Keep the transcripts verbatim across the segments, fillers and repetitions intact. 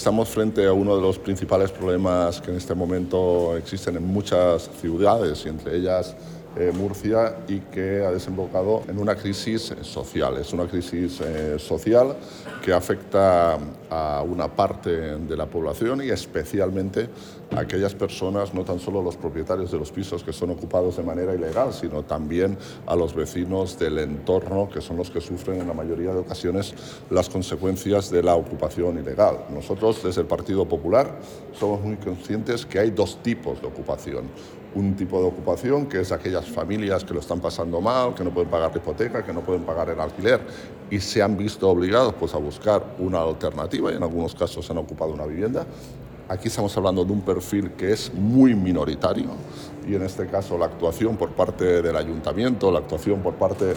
Estamos frente a uno de los principales problemas que en este momento existen en muchas ciudades, y entre ellas eh, Murcia, y que ha desembocado en una crisis social. Es una crisis eh, social que afecta a una parte de la población y especialmente a aquellas personas, no tan solo los propietarios de los pisos que son ocupados de manera ilegal, sino también a los vecinos del entorno, que son los que sufren en la mayoría de ocasiones las consecuencias de la ocupación ilegal. Nosotros, desde el Partido Popular, somos muy conscientes que hay dos tipos de ocupación. Un tipo de ocupación que es aquellas familias que lo están pasando mal, que no pueden pagar la hipoteca, que no pueden pagar el alquiler y se han visto obligados pues, a buscar una alternativa y en algunos casos han ocupado una vivienda. Aquí estamos hablando de un perfil que es muy minoritario y en este caso la actuación por parte del ayuntamiento, la actuación por parte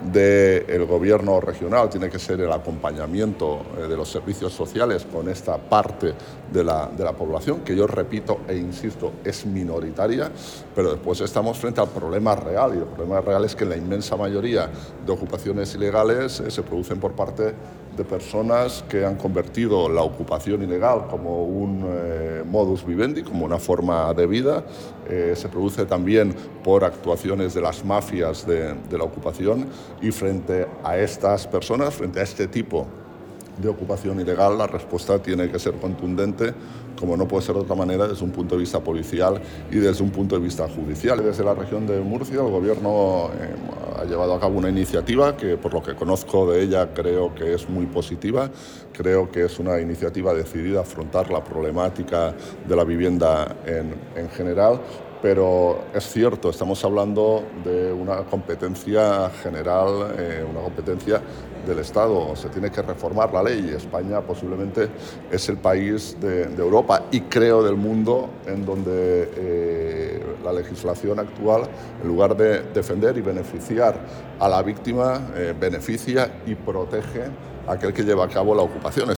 del gobierno regional tiene que ser el acompañamiento de los servicios sociales con esta parte de la, de la población, que yo repito e insisto, es minoritaria, pero después estamos frente al problema real, y el problema real es que la inmensa mayoría de ocupaciones ilegales eh, se producen por parte de personas que han convertido la ocupación ilegal como un eh, modus vivendi, como una forma de vida. Eh, se produce también por actuaciones de las mafias de, de la ocupación, y frente a estas personas, frente a este tipo de ocupación ilegal, la respuesta tiene que ser contundente, como no puede ser de otra manera, desde un punto de vista policial y desde un punto de vista judicial. Desde la región de Murcia, el Gobierno eh, ha llevado a cabo una iniciativa que, por lo que conozco de ella, creo que es muy positiva. Creo que es una iniciativa decidida a afrontar la problemática de la vivienda en, en general. Pero es cierto, estamos hablando de una competencia general, eh, una competencia del Estado. Se tiene que reformar la ley y España posiblemente es el país de, de Europa y creo del mundo en donde eh, la legislación actual, en lugar de defender y beneficiar a la víctima, eh, beneficia y protege a aquel que lleva a cabo la ocupación.